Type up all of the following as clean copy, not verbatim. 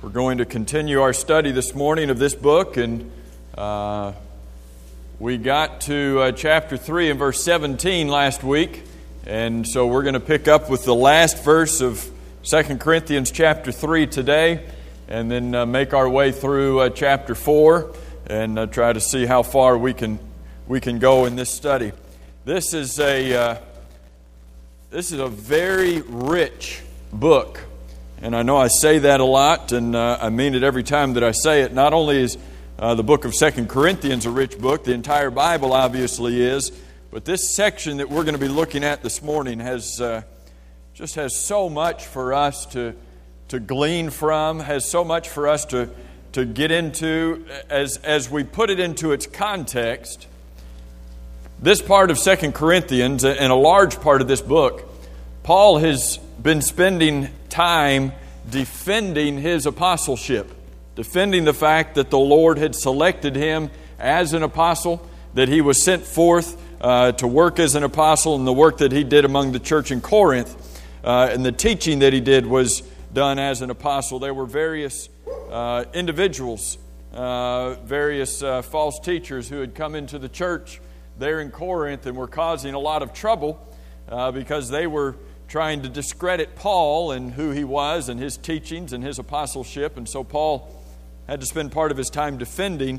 We're going to continue our study this morning of this book, and we got to chapter 3 and verse 17 last week, and so we're going to pick up with the last verse of 2 Corinthians chapter 3 today, and then make our way through chapter 4 and try to see how far we can go in this study. This is a very rich book. And I know I say that a lot, and I mean it every time that I say it. Not only is the book of 2 Corinthians a rich book, the entire Bible obviously is, but this section that we're going to be looking at this morning has so much for us to glean from, has so much for us to get into as we put it into its context. This part of 2 Corinthians, and a large part of this book, Paul has been spending time defending his apostleship, defending the fact that the Lord had selected him as an apostle, that he was sent forth to work as an apostle, and the work that he did among the church in Corinth and the teaching that he did was done as an apostle. There were various individuals, various false teachers who had come into the church there in Corinth and were causing a lot of trouble because they were trying to discredit Paul and who he was and his teachings and his apostleship. And so Paul had to spend part of his time defending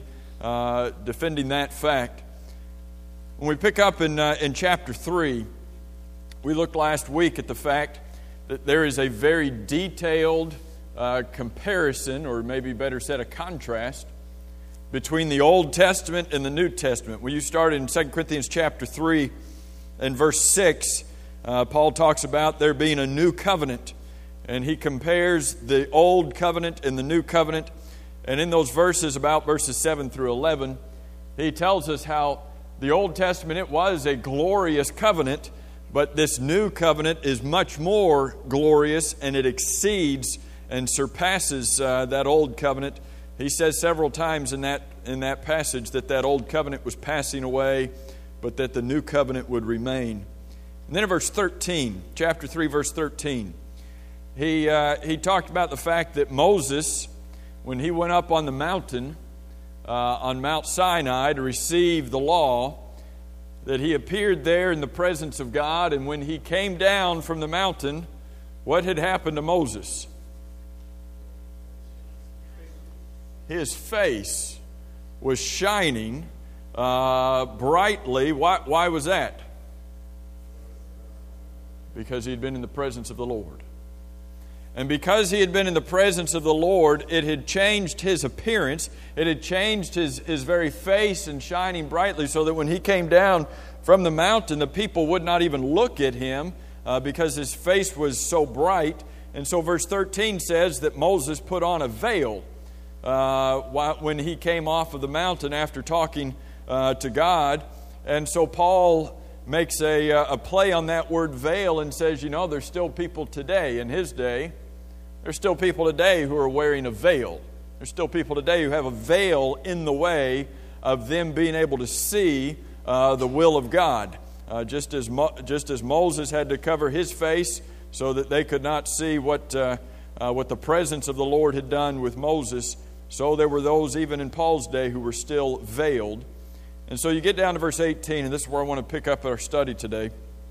that fact. When we pick up in chapter 3, we looked last week at the fact that there is a very detailed comparison, or maybe better said, a contrast, between the Old Testament and the New Testament. When you start in 2 Corinthians chapter 3 and verse 6, Paul talks about there being a new covenant, and he compares the old covenant and the new covenant. And in those verses, about verses 7 through 11, he tells us how the Old Testament, it was a glorious covenant, but this new covenant is much more glorious, and it exceeds and surpasses that old covenant. He says several times in that passage that old covenant was passing away, but that the new covenant would remain. And then in verse 13, chapter 3, verse 13, he talked about the fact that Moses, when he went up on the mountain, on Mount Sinai to receive the law, that he appeared there in the presence of God, and when he came down from the mountain, what had happened to Moses? His face was shining brightly. Why was that? Because he had been in the presence of the Lord. And because he had been in the presence of the Lord, it had changed his appearance. It had changed his very face and shining brightly, so that when he came down from the mountain, the people would not even look at him because his face was so bright. And so verse 13 says that Moses put on a veil when he came off of the mountain after talking to God. And so Paul makes a play on that word veil and says, there's still people today in his day. There's still people today who are wearing a veil. There's still people today who have a veil in the way of them being able to see the will of God. Just as Moses had to cover his face so that they could not see what the presence of the Lord had done with Moses, so there were those even in Paul's day who were still veiled. And so you get down to verse 18, and this is where I want to pick up our study today.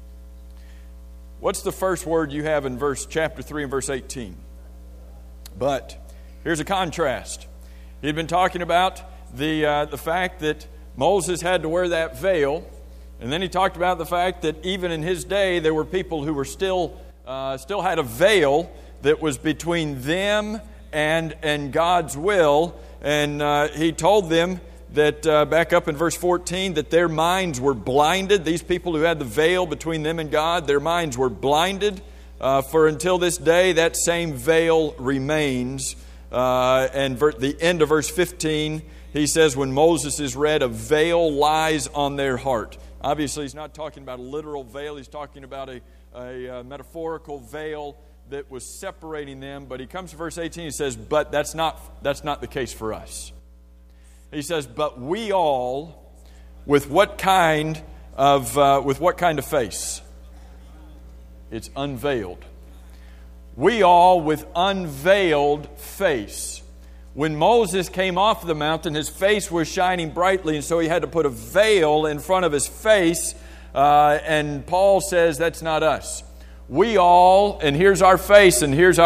What's the first word you have in chapter 3 and verse 18? But. Here's a contrast. He'd been talking about the fact that Moses had to wear that veil, and then he talked about the fact that even in his day there were people who were still had a veil that was between them and God's will, and he told them that back up in verse 14, that their minds were blinded. These people who had the veil between them and God, their minds were blinded. For until this day, that same veil remains. And the end of verse 15, he says, when Moses is read, a veil lies on their heart. Obviously, he's not talking about a literal veil. He's talking about a metaphorical veil that was separating them. But he comes to verse 18, he says, but that's not the case for us. He says, but we all, with what kind of face? It's unveiled. we all with unveiled face. When Moses came off the mountain, his face was shining brightly, and so he had to put a veil in front of his face. And Paul says that's not us. We all, and here's our face, and here is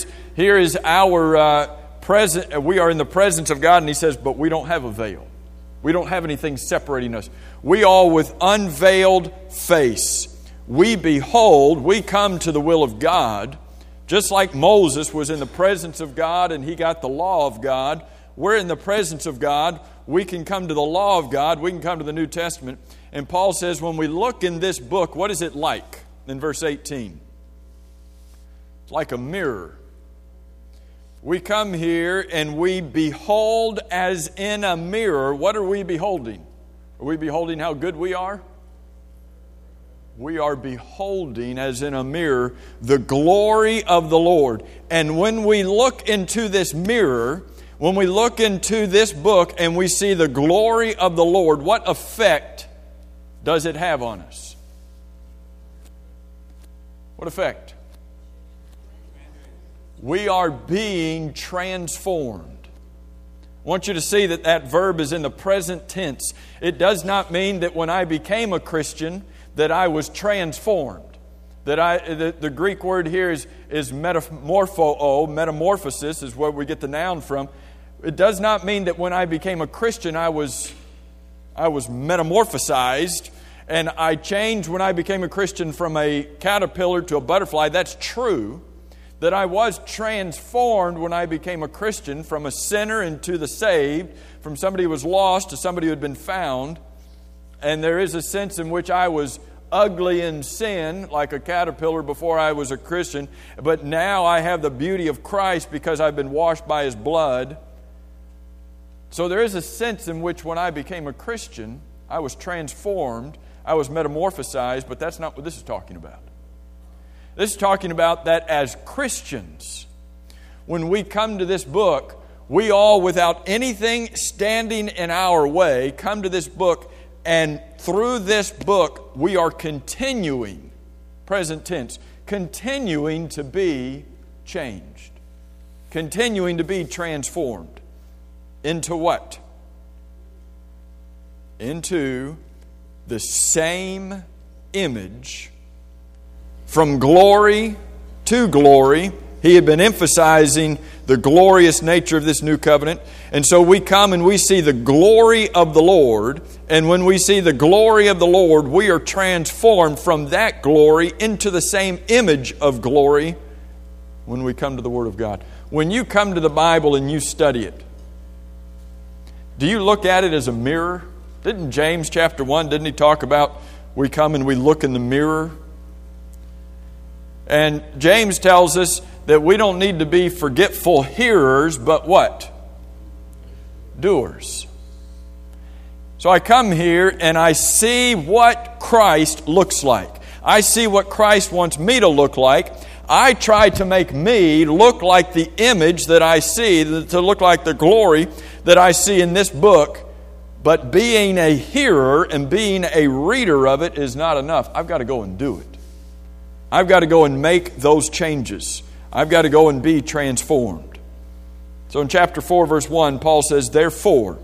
our present. We are in the presence of God, and he says, but we don't have a veil. We don't have anything separating us. We all with unveiled face. We behold, we come to the will of God. Just like Moses was in the presence of God and he got the law of God, we're in the presence of God. We can come to the law of God. We can come to the New Testament. And Paul says when we look in this book, what is it like? In verse 18. It's like a mirror. We come here and we behold as in a mirror. What are we beholding? Are we beholding how good we are? We are beholding, as in a mirror, the glory of the Lord. And when we look into this mirror, when we look into this book and we see the glory of the Lord, what effect does it have on us? What effect? We are being transformed. I want you to see that that verb is in the present tense. It does not mean that when I became a Christian that I was transformed. The Greek word here is metamorphosis is where we get the noun from. It does not mean that when I became a Christian I was metamorphosized and I changed when I became a Christian from a caterpillar to a butterfly. That's true. That I was transformed when I became a Christian from a sinner into the saved, from somebody who was lost to somebody who had been found. And there is a sense in which I was ugly in sin, like a caterpillar before I was a Christian. But now I have the beauty of Christ because I've been washed by His blood. So there is a sense in which when I became a Christian, I was transformed, I was metamorphosized, but that's not what this is talking about. This is talking about that as Christians, when we come to this book, we all, without anything standing in our way, come to this book. And through this book, we are continuing, present tense, continuing to be changed. Continuing to be transformed. Into what? Into the same image. From glory to glory. He had been emphasizing the glorious nature of this new covenant. And so we come and we see the glory of the Lord. And when we see the glory of the Lord, we are transformed from that glory into the same image of glory when we come to the Word of God. When you come to the Bible and you study it, do you look at it as a mirror? Didn't James chapter 1, didn't he talk about we come and we look in the mirror? And James tells us that we don't need to be forgetful hearers, but what? Doers. So I come here and I see what Christ looks like. I see what Christ wants me to look like. I try to make me look like the image that I see, to look like the glory that I see in this book. But being a hearer and being a reader of it is not enough. I've got to go and do it. I've got to go and make those changes. I've got to go and be transformed. So in chapter 4, verse 1, Paul says, Therefore,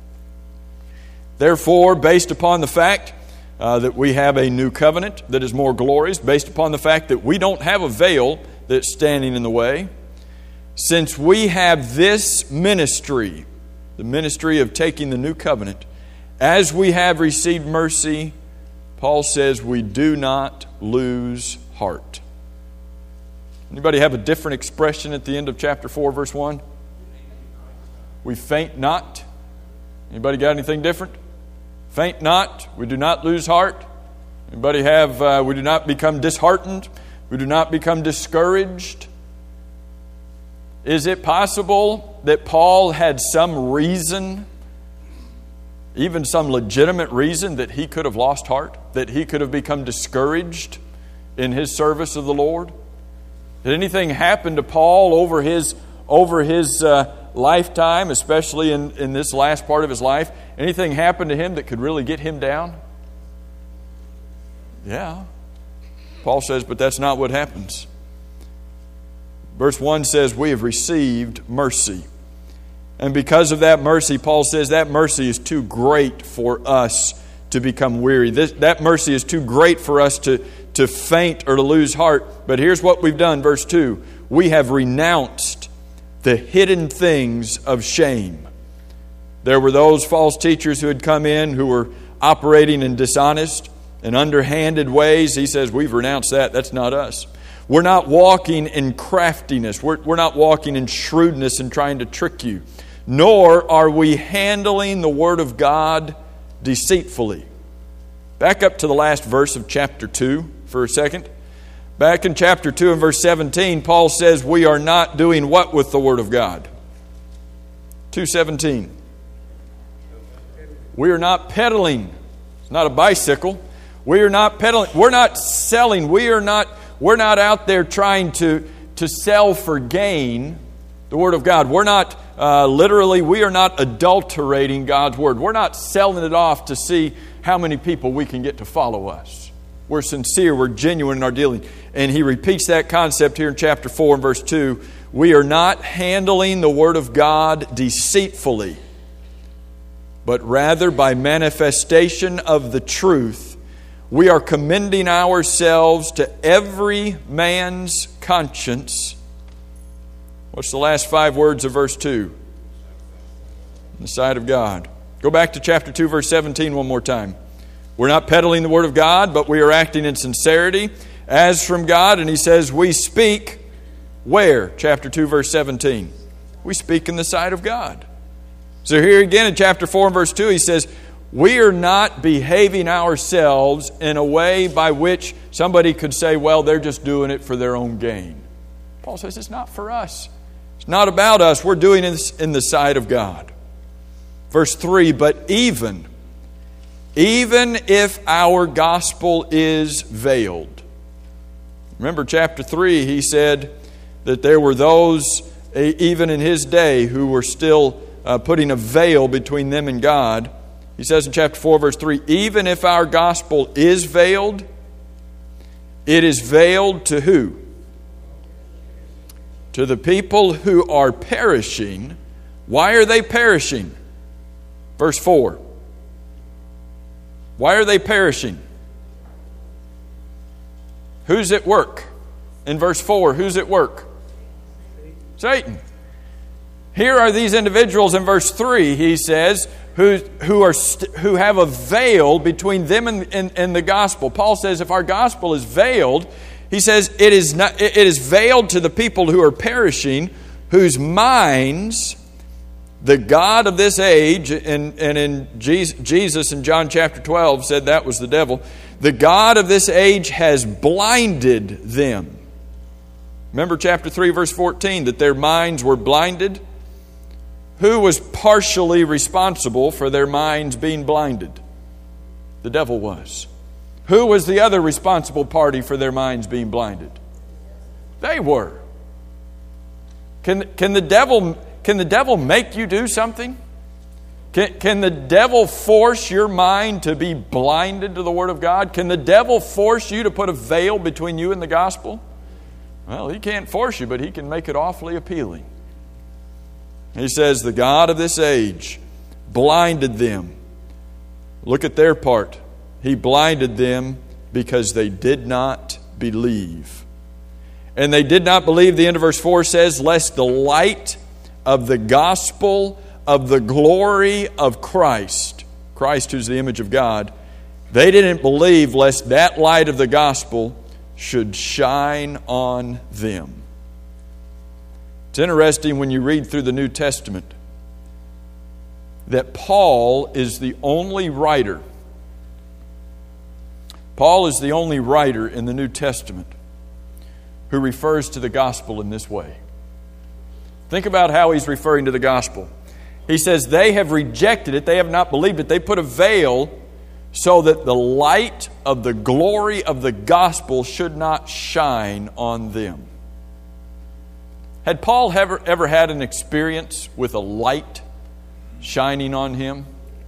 based upon the fact that we have a new covenant that is more glorious, based upon the fact that we don't have a veil that's standing in the way, since we have this ministry, the ministry of taking the new covenant, as we have received mercy, Paul says we do not lose heart. Anybody have a different expression at the end of chapter 4, verse 1? We faint not. Anybody got anything different? Faint not. We do not lose heart. Anybody have, we do not become disheartened. We do not become discouraged. Is it possible that Paul had some reason, even some legitimate reason, that he could have lost heart? That he could have become discouraged in his service of the Lord? Did anything happen to Paul over his lifetime, especially in this last part of his life? Anything happen to him that could really get him down? Yeah. Paul says, but that's not what happens. Verse 1 says, we have received mercy. And because of that mercy, Paul says that mercy is too great for us to become weary. That mercy is too great for us to faint or to lose heart. But here's what we've done, verse 2. We have renounced the hidden things of shame. There were those false teachers who had come in who were operating in dishonest and underhanded ways. He says, we've renounced that. That's not us. We're not walking in craftiness. We're not walking in shrewdness and trying to trick you. Nor are we handling the Word of God deceitfully. Back up to the last verse of chapter 2 for a second. Back in chapter 2 and verse 17, Paul says we are not doing what with the Word of God? 2:17. We are not peddling. It's not a bicycle. We are not peddling. We're not selling. We're not out there trying to sell for gain the Word of God. We're not we are not adulterating God's Word. We're not selling it off to see how many people we can get to follow us. We're sincere. We're genuine in our dealing. And he repeats that concept here in chapter 4 and verse 2. We are not handling the Word of God deceitfully, but rather by manifestation of the truth, we are commending ourselves to every man's conscience. What's the last 5 words of verse 2? In the sight of God. Go back to chapter 2, verse 17 one more time. We're not peddling the Word of God, but we are acting in sincerity as from God. And he says, we speak where? Chapter 2, verse 17. We speak in the sight of God. So here again in chapter 4 and verse 2, he says, we are not behaving ourselves in a way by which somebody could say, well, they're just doing it for their own gain. Paul says it's not for us. It's not about us. We're doing this in the sight of God. Verse 3, but even if our gospel is veiled. Remember chapter 3, he said that there were those, even in his day, who were still putting a veil between them and God. He says in chapter 4, verse 3, even if our gospel is veiled, it is veiled to who? To the people who are perishing. Why are they perishing? Verse 4. Why are they perishing? Who's at work? In verse 4, who's at work? Satan. Here are these individuals in verse 3, he says, who have a veil between them and the gospel. Paul says if our gospel is veiled, he says it is veiled to the people who are perishing, whose minds the God of this age, and in Jesus in John chapter 12 said that was the devil, the God of this age has blinded them. Remember chapter 3 verse 14, that their minds were blinded. Who was partially responsible for their minds being blinded? The devil was. Who was the other responsible party for their minds being blinded? They were. Can the devil make you do something? Can the devil force your mind to be blinded to the Word of God? Can the devil force you to put a veil between you and the gospel? Well, he can't force you, but he can make it awfully appealing. He says, the God of this age blinded them. Look at their part. He blinded them because they did not believe. And they did not believe, the end of verse 4 says, lest the light of the gospel of the glory of Christ, Christ who's the image of God, they didn't believe lest that light of the gospel should shine on them. It's interesting when you read through the New Testament that Paul is the only writer. Paul is the only writer in the New Testament who refers to the gospel in this way. Think about how he's referring to the gospel. He says they have rejected it, they have not believed it. They put a veil so that the light of the glory of the gospel should not shine on them. Had Paul ever had an experience with a light shining on him?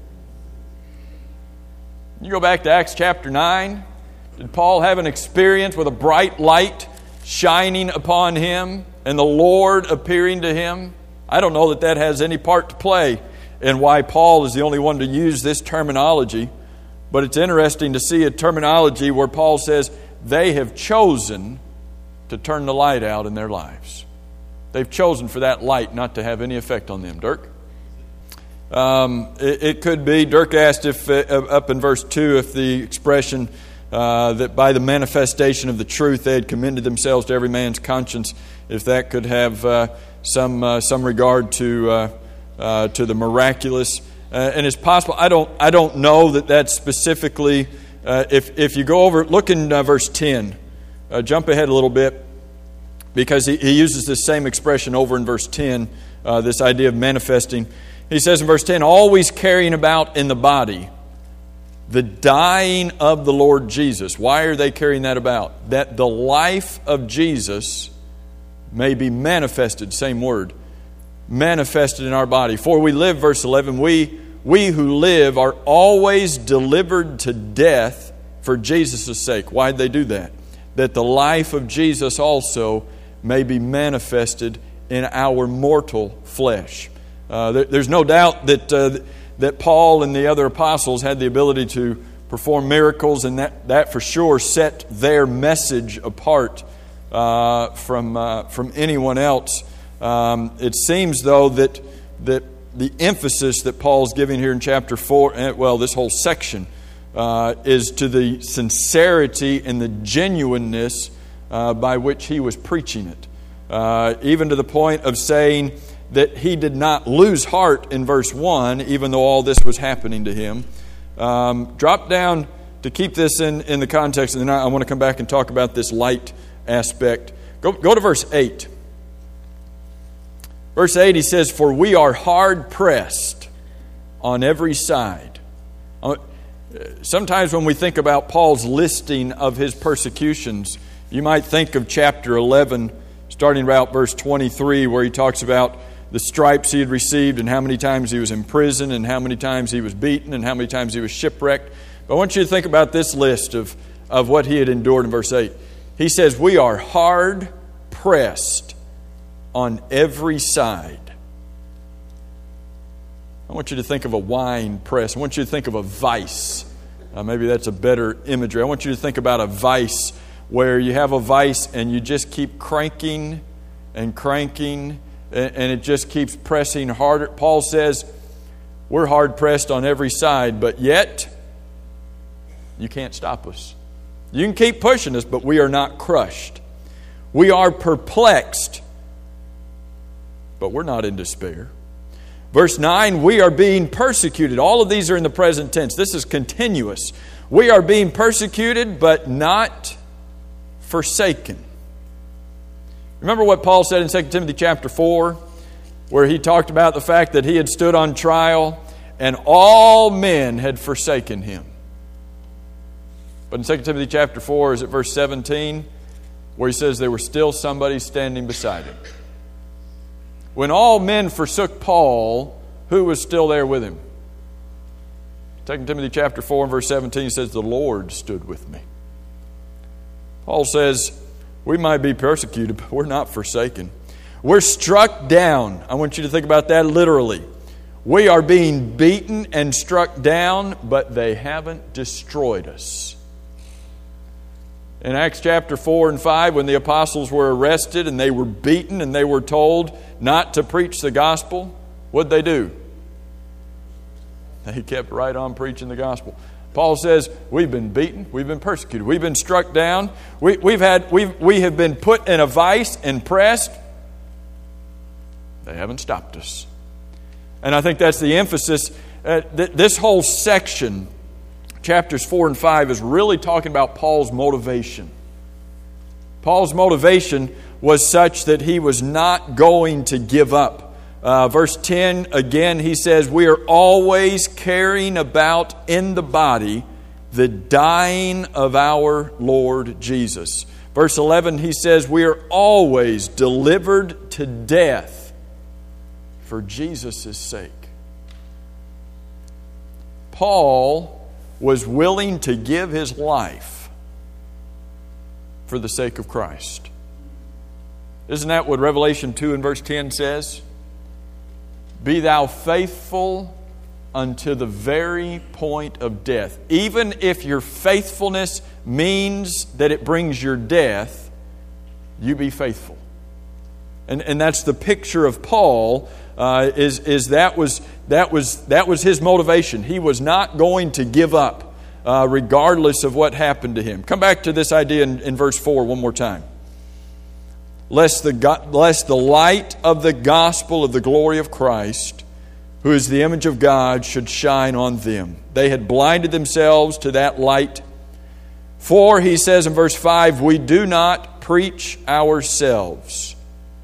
You go back to Acts chapter 9. Did Paul have an experience with a bright light shining upon him? and the Lord appearing to him. I don't know that that has any part to play in why Paul is the only one to use this terminology, but it's interesting to see a terminology where Paul says they have chosen to turn the light out in their lives. They've chosen for that light not to have any effect on them. Dirk? It could be, Dirk asked if, up in verse 2, if the expression that by the manifestation of the truth they had commended themselves to every man's conscience, if that could have some regard to the miraculous. And it's possible, I don't know that that's specifically, if you go over, look in verse 10, jump ahead a little bit, because he uses this same expression over in verse 10, this idea of manifesting. He says in verse 10, always carrying about in the body the dying of the Lord Jesus. Why are they carrying that about? That the life of Jesus may be manifested, same word, manifested in our body. For we live, verse 11, we who live are always delivered to death for Jesus' sake. Why did they do that? That the life of Jesus also may be manifested in our mortal flesh. There's no doubt that Paul and the other apostles had the ability to perform miracles, and that for sure set their message apart from anyone else. It seems, though, that the emphasis that Paul's giving here in chapter 4, well, this whole section, is to the sincerity and the genuineness by which he was preaching it. Even to the point of saying that he did not lose heart in verse 1, even though all this was happening to him. Drop down to keep this in the context, and then I want to come back and talk about this light aspect. Go to verse 8. Verse 8, he says, for we are hard pressed on every side. Sometimes when we think about Paul's listing of his persecutions, you might think of chapter 11, starting about verse 23, where he talks about the stripes he had received and how many times he was in prison and how many times he was beaten and how many times he was shipwrecked. But I want you to think about this list of what he had endured in verse 8. He says, we are hard pressed on every side. I want you to think of a wine press. I want you to think of a vice. Maybe that's a better imagery. I want you to think about a vice where you have a vice and you just keep cranking and cranking, and it just keeps pressing harder. Paul says, we're hard pressed on every side, but yet you can't stop us. You can keep pushing us, but we are not crushed. We are perplexed, but we're not in despair. Verse 9, we are being persecuted. All of these are in the present tense. This is continuous. We are being persecuted, but not forsaken. Remember what Paul said in 2 Timothy chapter 4, where he talked about the fact that he had stood on trial and all men had forsaken him. But in 2 Timothy chapter 4, is it verse 17, where he says there was still somebody standing beside him. When all men forsook Paul, who was still there with him? 2 Timothy chapter 4 and verse 17 says, the Lord stood with me. Paul says, we might be persecuted, but we're not forsaken. We're struck down. I want you to think about that literally. We are being beaten and struck down, but they haven't destroyed us. In Acts chapter 4 and 5, when the apostles were arrested and they were beaten and they were told not to preach the gospel, what'd they do? They kept right on preaching the gospel. Paul says, we've been beaten, we've been persecuted, we've been struck down, we have been put in a vice and pressed. They haven't stopped us. And I think that's the emphasis. This whole section, chapters 4 and 5, is really talking about Paul's motivation. Paul's motivation was such that he was not going to give up. Verse 10, again, he says, we are always carrying about in the body the dying of our Lord Jesus. Verse 11, he says, we are always delivered to death for Jesus' sake. Paul was willing to give his life for the sake of Christ. Isn't that what Revelation 2 and verse 10 says? Be thou faithful unto the very point of death. Even if your faithfulness means that it brings your death, you be faithful. And that's the picture of Paul. That was his motivation. He was not going to give up, regardless of what happened to him. Come back to this idea in verse 4 one more time. Lest the light of the gospel of the glory of Christ, who is the image of God, should shine on them. They had blinded themselves to that light. For, he says in verse 5, we do not preach ourselves.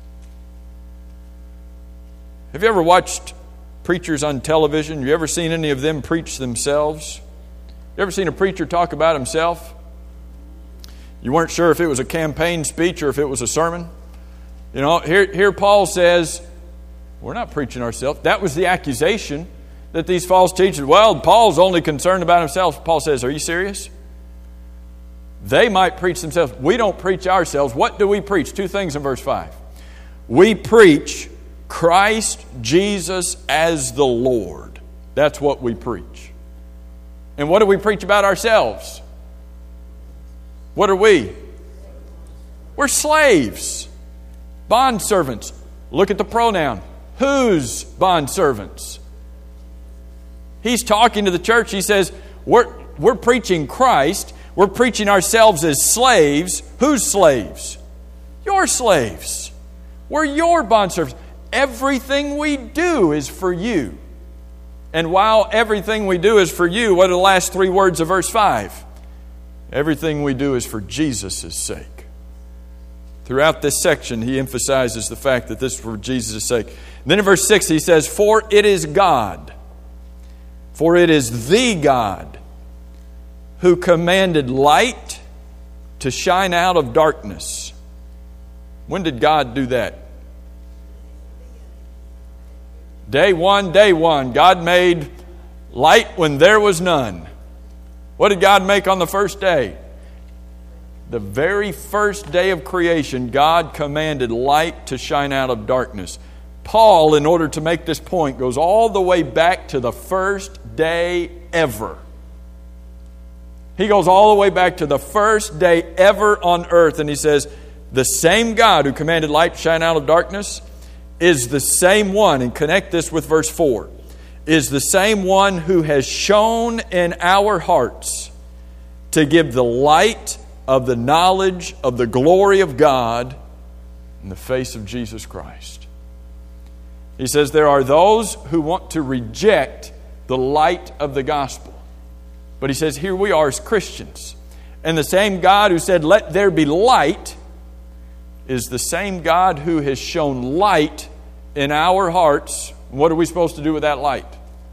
Have you ever watched preachers on television? Have you ever seen any of them preach themselves? You ever seen a preacher talk about himself? You weren't sure if it was a campaign speech or if it was a sermon. You know, here Paul says, we're not preaching ourselves. That was the accusation that these false teachers, well, Paul's only concerned about himself. Paul says, are you serious? They might preach themselves. We don't preach ourselves. What do we preach? Two things in verse 5. We preach Christ Jesus as the Lord. That's what we preach. And what do we preach about ourselves? What are we? We're slaves. Bondservants. Look at the pronoun. Whose bondservants? He's talking to the church. He says, we're preaching Christ. We're preaching ourselves as slaves. Whose slaves? Your slaves. We're your bondservants. Everything we do is for you. And while everything we do is for you, what are the last three words of verse 5? Everything we do is for Jesus' sake. Throughout this section, he emphasizes the fact that this is for Jesus' sake. And then in verse 6, he says, for it is God, for it is the God who commanded light to shine out of darkness. When did God do that? Day one. God made light when there was none. What did God make on the first day? The very first day of creation, God commanded light to shine out of darkness. Paul, in order to make this point, goes all the way back to the first day ever. He goes all the way back to the first day ever on earth, and he says, the same God who commanded light to shine out of darkness is the same one, and connect this with verse 4, is the same one who has shone in our hearts to give the light of the knowledge of the glory of God in the face of Jesus Christ. He says there are those who want to reject the light of the gospel. But he says here we are as Christians. And the same God who said, let there be light, is the same God who has shown light in our hearts. What are we supposed to do with that light?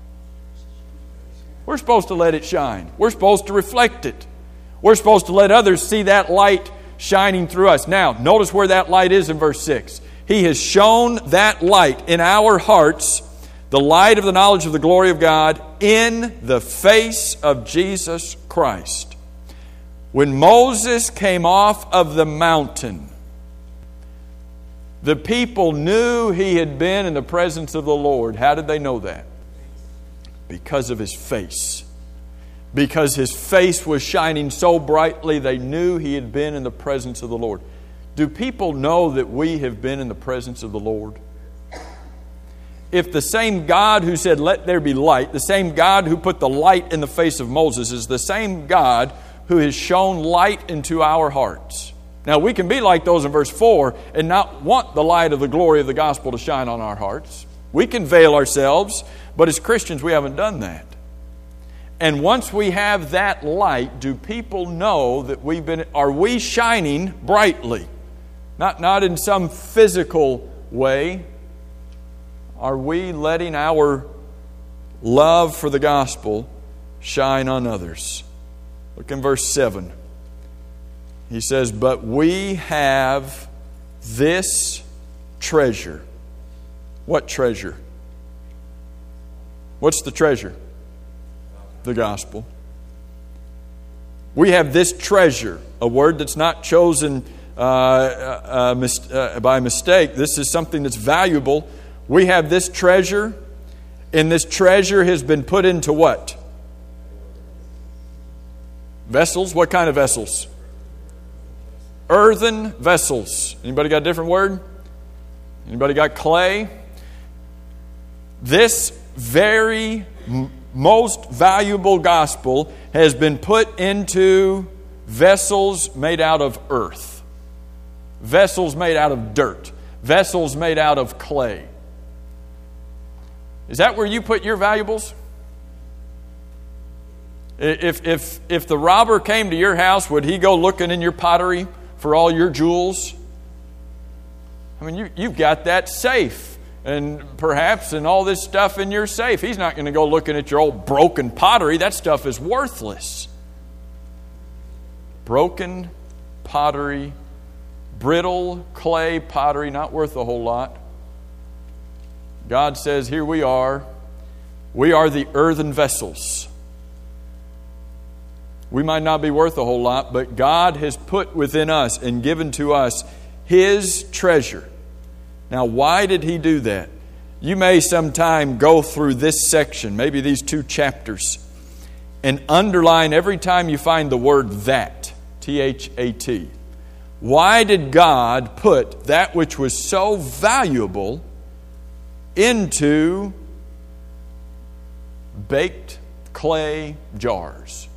We're supposed to let it shine. We're supposed to reflect it. We're supposed to let others see that light shining through us. Now, notice where that light is in verse 6. He has shown that light in our hearts, the light of the knowledge of the glory of God in the face of Jesus Christ. When Moses came off of the mountain, the people knew he had been in the presence of the Lord. How did they know that? Because of his face. Because his face was shining so brightly, they knew he had been in the presence of the Lord. Do people know that we have been in the presence of the Lord? If the same God who said, let there be light, the same God who put the light in the face of Moses, is the same God who has shown light into our hearts. Now, we can be like those in verse 4 and not want the light of the glory of the gospel to shine on our hearts. We can veil ourselves, but as Christians, we haven't done that. And once we have that light, do people know that are we shining brightly? Not in some physical way. Are we letting our love for the gospel shine on others? Look in verse 7. He says, but we have this treasure. What treasure? What's the treasure? The gospel. We have this treasure, a word that's not chosen by mistake. This is something that's valuable. We have this treasure, and this treasure has been put into what? Vessels. What kind of vessels? Earthen vessels. Anybody got a different word? Anybody got clay? This very most valuable gospel has been put into vessels made out of earth, vessels made out of dirt, vessels made out of clay. Is that where you put your valuables? If the robber came to your house, would he go looking in your pottery for all your jewels? I mean, you've got that safe. And perhaps and all this stuff in your safe. He's not going to go looking at your old broken pottery. That stuff is worthless. Broken pottery, brittle clay pottery, not worth a whole lot. God says, here we are. We are the earthen vessels. We might not be worth a whole lot, but God has put within us and given to us His treasure. Now, why did He do that? You may sometime go through this section, maybe these 2 chapters, and underline every time you find the word that, T-H-A-T. Why did God put that which was so valuable into baked clay jars?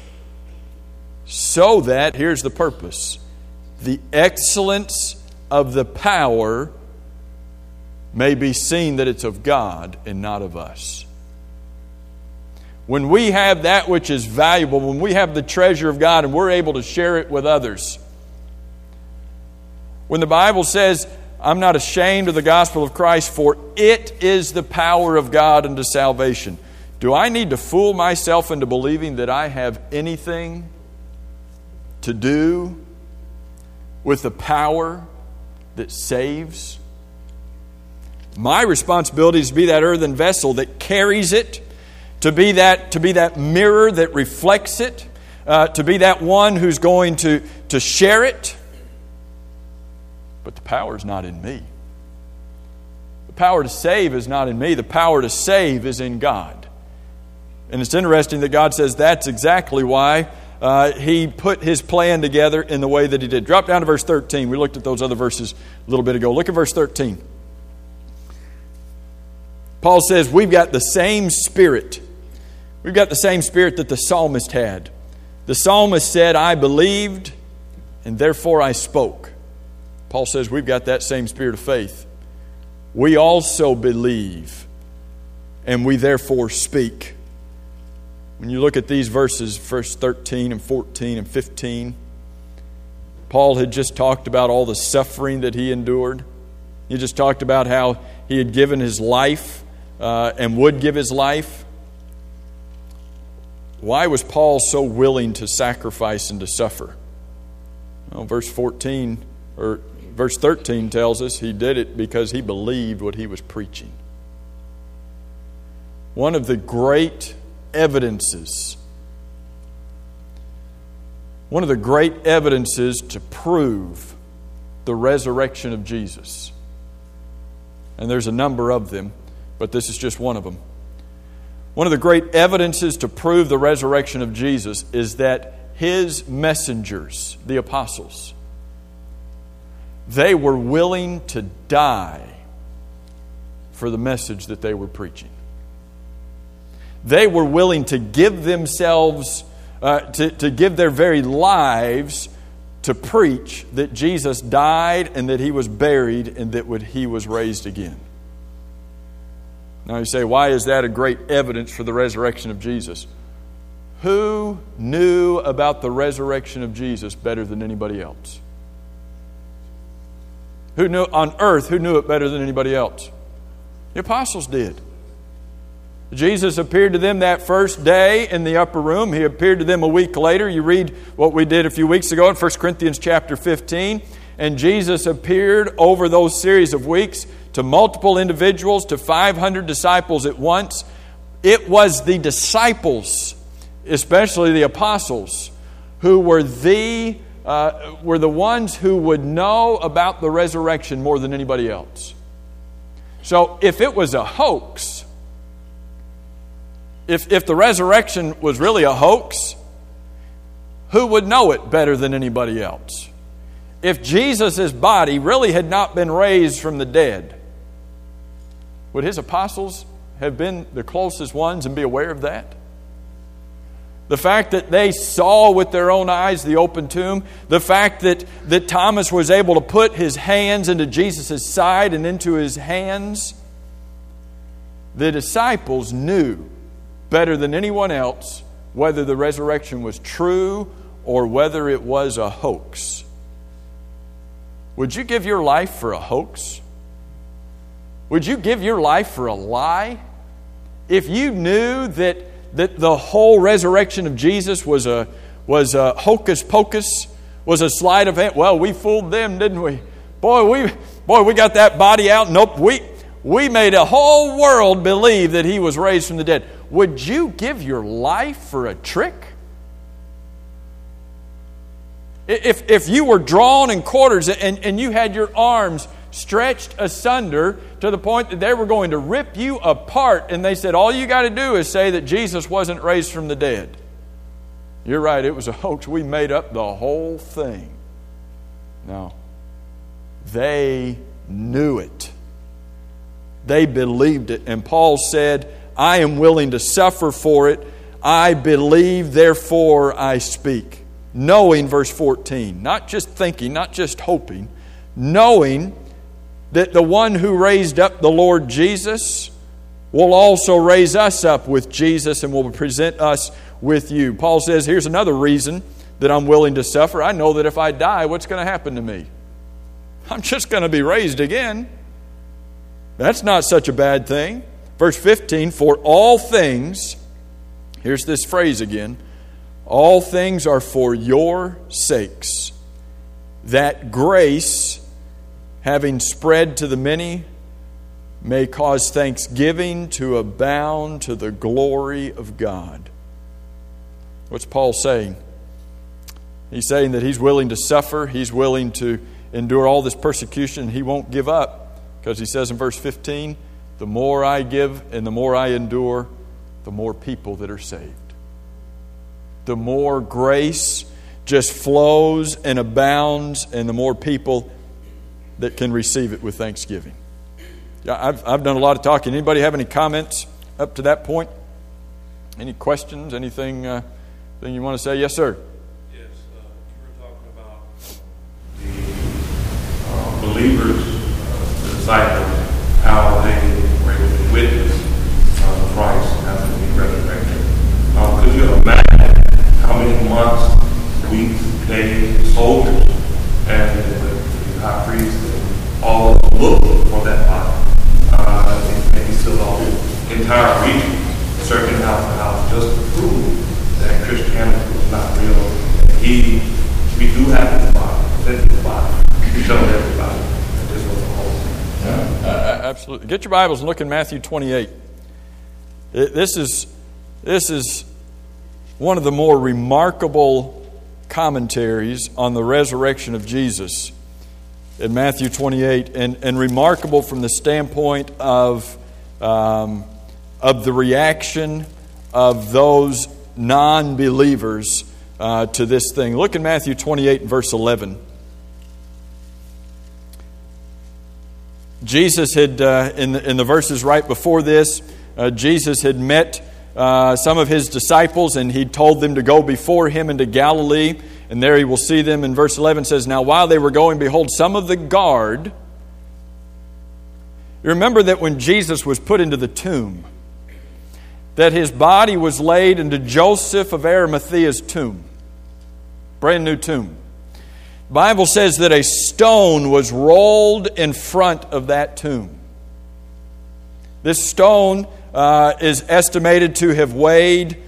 So that, here's the purpose, the excellence of the power may be seen that it's of God and not of us. When we have that which is valuable, when we have the treasure of God and we're able to share it with others, when the Bible says, I'm not ashamed of the gospel of Christ, for it is the power of God unto salvation. Do I need to fool myself into believing that I have anything to do with the power that saves? My responsibility is to be that earthen vessel that carries it, to be that mirror that reflects it, to be that one who's going to share it. But the power is not in me. The power to save is not in me. The power to save is in God. And it's interesting that God says that's exactly why He put His plan together in the way that He did. Drop down to verse 13. We looked at those other verses a little bit ago. Look at verse 13. Paul says we've got the same spirit. We've got the same spirit that the psalmist had. The psalmist said, I believed and therefore I spoke. Paul says we've got that same spirit of faith. We also believe and we therefore speak. When you look at these verses, verse 13 and 14 and 15, Paul had just talked about all the suffering that he endured. He just talked about how he had given his life and would give his life. Why was Paul so willing to sacrifice and to suffer? Well, verse 13 tells us he did it because he believed what he was preaching. One of the great evidences to prove the resurrection of Jesus, and there's a number of them, but this is just one of them. One of the great evidences to prove the resurrection of Jesus is that His messengers, the apostles, they were willing to die for the message that they were preaching. They were willing to give themselves, to give their very lives to preach that Jesus died and that He was buried and that He was raised again. Now you say, why is that a great evidence for the resurrection of Jesus? Who knew about the resurrection of Jesus better than anybody else? Who knew on earth? Who knew it better than anybody else? The apostles did. Jesus appeared to them that first day in the upper room. He appeared to them a week later. You read what we did a few weeks ago in 1 Corinthians chapter 15. And Jesus appeared over those series of weeks to multiple individuals, to 500 disciples at once. It was the disciples, especially the apostles, who were the were the ones who would know about the resurrection more than anybody else. So if it was a hoax, if the resurrection was really a hoax, who would know it better than anybody else? If Jesus' body really had not been raised from the dead, would his apostles have been the closest ones and be aware of that? The fact that they saw with their own eyes the open tomb, the fact that Thomas was able to put his hands into Jesus' side and into his hands, the disciples knew better than anyone else whether the resurrection was true or whether it was a hoax. Would you give your life for a hoax? Would you give your life for a lie? If you knew that the whole resurrection of Jesus was a hocus pocus, was a sleight of hand. Well, we fooled them, didn't we? Boy, we got that body out. Nope, we made a whole world believe that he was raised from the dead. Would you give your life for a trick? If you were drawn in quarters and you had your arms stretched asunder to the point that they were going to rip you apart, and they said, all you got to do is say that Jesus wasn't raised from the dead. You're right, it was a hoax. We made up the whole thing. No. They knew it. They believed it. And Paul said, I am willing to suffer for it. I believe, therefore I speak. Knowing, verse 14, not just thinking, not just hoping, knowing that the one who raised up the Lord Jesus will also raise us up with Jesus and will present us with you. Paul says, here's another reason that I'm willing to suffer. I know that if I die, what's going to happen to me? I'm just going to be raised again. That's not such a bad thing. Verse 15, for all things, here's this phrase again, all things are for your sakes, that grace, having spread to the many, may cause thanksgiving to abound to the glory of God. What's Paul saying? He's saying that he's willing to suffer, he's willing to endure all this persecution, he won't give up. Because he says in verse 15, the more I give and the more I endure, the more people that are saved. The more grace just flows and abounds, and the more people that can receive it with thanksgiving. I've done a lot of talking. Anybody have any comments up to that point? Any questions? Anything thing you want to say? Yes, sir. Yes, you were talking about the believers, the disciples, how they were able to witness Christ after the resurrection. Could you imagine how many months, weeks, days, soldiers, and the high priest and all look for that body? Maybe still all the entire region, searching house to house, just to prove that Christianity was not real. We do have his body, his body. We showed everybody that this was a whole thing. Absolutely. Get your Bibles and look in Matthew 28. This is one of the more remarkable commentaries on the resurrection of Jesus in Matthew 28, and remarkable from the standpoint of the reaction of those non-believers to this thing. Look in Matthew 28 and verse 11. Jesus had, in the verses right before this, Jesus had met some of his disciples, and he told them to go before him into Galilee. And there he will see them. In verse 11 says, now while they were going, behold, some of the guard. You remember that when Jesus was put into the tomb, that his body was laid into Joseph of Arimathea's tomb. Brand new tomb. The Bible says that a stone was rolled in front of that tomb. This stone is estimated to have weighed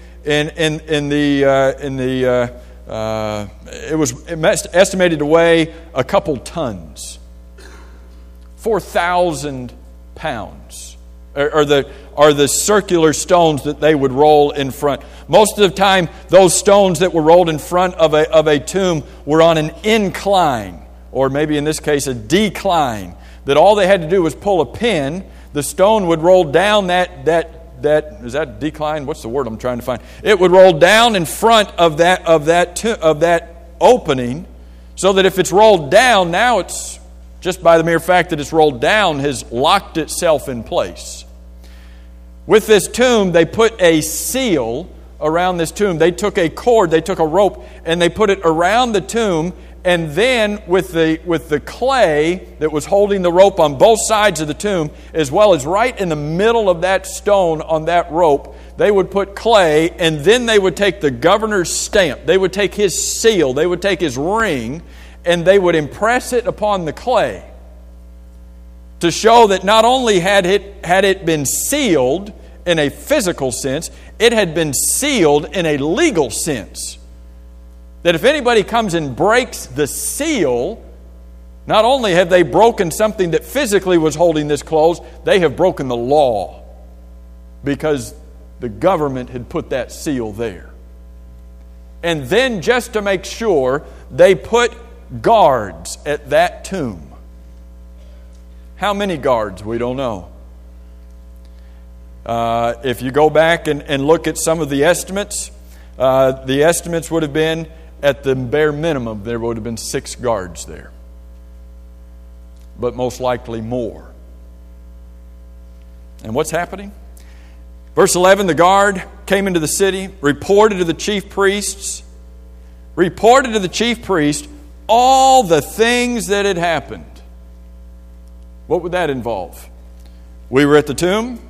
it was estimated to weigh a couple tons, 4,000 pounds. are the circular stones that they would roll in front. Most of the time, those stones that were rolled in front of a tomb were on an incline, or maybe in this case a decline, that all they had to do was pull a pin. The stone would roll down that is that decline? What's the word I'm trying to find? It would roll down in front of that opening, so that if it's rolled down, now it's just by the mere fact that it's rolled down has locked itself in place. With this tomb, they put a seal around this tomb. They took a cord, they took a rope, and they put it around the tomb. And then with the clay that was holding the rope on both sides of the tomb, as well as right in the middle of that stone on that rope, they would put clay, and then they would take the governor's stamp. They would take his seal, they would take his ring, and they would impress it upon the clay to show that not only had it been sealed in a physical sense, it had been sealed in a legal sense. That if anybody comes and breaks the seal, not only have they broken something that physically was holding this closed, they have broken the law, because the government had put that seal there. And then, just to make sure, they put guards at that tomb. How many guards? We don't know. If you go back and look at some of the estimates would have been, at the bare minimum, there would have been 6 guards there. But most likely more. And what's happening? Verse 11, the guard came into the city, reported to the chief priests all the things that had happened. What would that involve? We were at the tomb.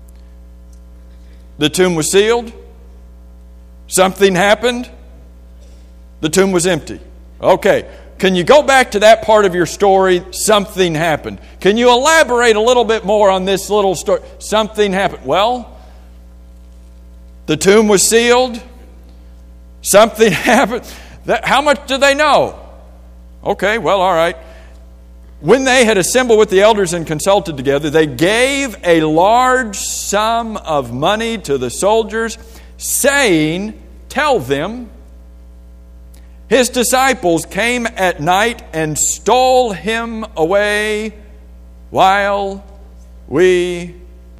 The tomb was sealed. Something happened. The tomb was empty. Okay. Can you go back to that part of your story? Something happened. Can you elaborate a little bit more on this little story? Something happened. Well, the tomb was sealed. Something happened. How much do they know? Okay, well, all right. When they had assembled with the elders and consulted together, they gave a large sum of money to the soldiers, saying, "Tell them, his disciples came at night and stole him away while we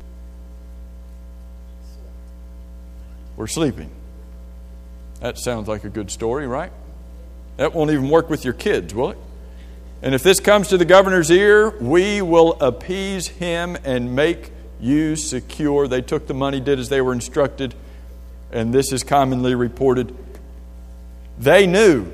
were sleeping." That sounds like a good story, right? That won't even work with your kids, will it? "And if this comes to the governor's ear, we will appease him and make you secure." They took the money, did as they were instructed, and this is commonly reported. They knew.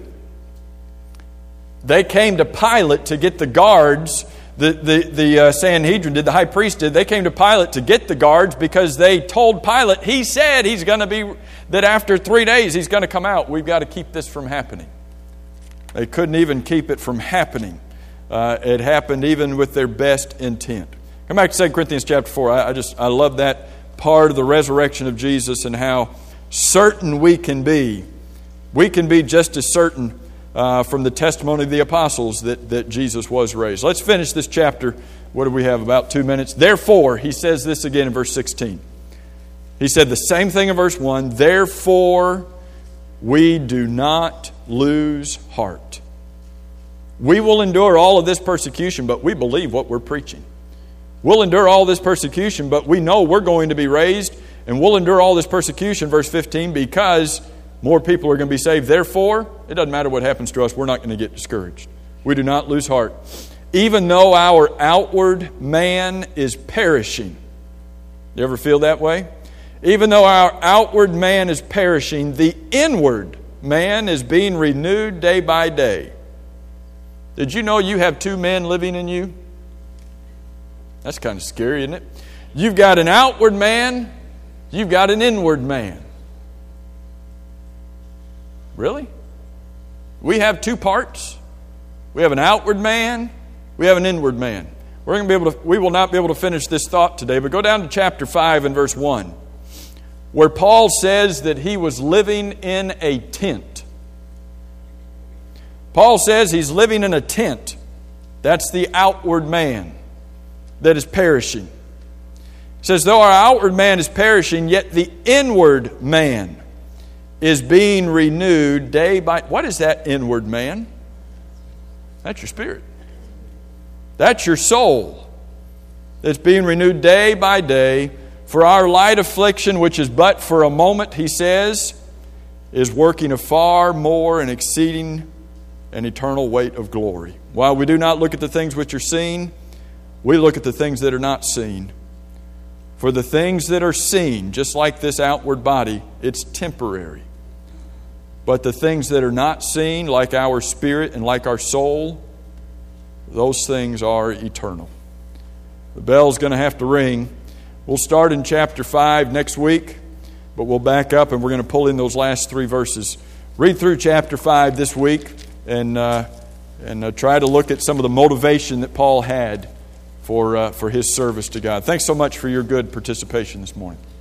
They came to Pilate to get the guards. The Sanhedrin did, the high priest did. They came to Pilate to get the guards because they told Pilate, he said he's going to be, that after 3 days he's going to come out. We've got to keep this from happening. They couldn't even keep it from happening. It happened even with their best intent. Come back to 2 Corinthians chapter 4. I love that part of the resurrection of Jesus and how certain we can be. We can be just as certain from the testimony of the apostles that Jesus was raised. Let's finish this chapter. What do we have? About 2 minutes. Therefore, he says this again in verse 16. He said the same thing in verse 1. Therefore, we do not lose heart. We will endure all of this persecution, but we believe what we're preaching. We'll endure all this persecution, but we know we're going to be raised, and we'll endure all this persecution, verse 15, because more people are going to be saved. Therefore, it doesn't matter what happens to us, we're not going to get discouraged. We do not lose heart. Even though our outward man is perishing. You ever feel that way? Even though our outward man is perishing, the inward man is being renewed day by day. Did you know you have 2 men living in you? That's kind of scary, isn't it? You've got an outward man, you've got an inward man. Really? We have 2 parts. We have an outward man, we have an inward man. We will not be able to finish this thought today, but go down to chapter 5 and verse 1, where Paul says that he was living in a tent. Paul says he's living in a tent. That's the outward man that is perishing. It says, though our outward man is perishing, yet the inward man is being renewed day by... What is that inward man? That's your spirit. That's your soul. That's being renewed day by day. For our light affliction, which is but for a moment, he says, is working a far more and exceeding an eternal weight of glory. While we do not look at the things which are seen, we look at the things that are not seen. For the things that are seen, just like this outward body, it's temporary. But the things that are not seen, like our spirit and like our soul, those things are eternal. The bell's going to have to ring. We'll start in chapter 5 next week, but we'll back up and we're going to pull in those last 3 verses. Read through chapter 5 this week and try to look at some of the motivation that Paul had for his service to God. Thanks so much for your good participation this morning.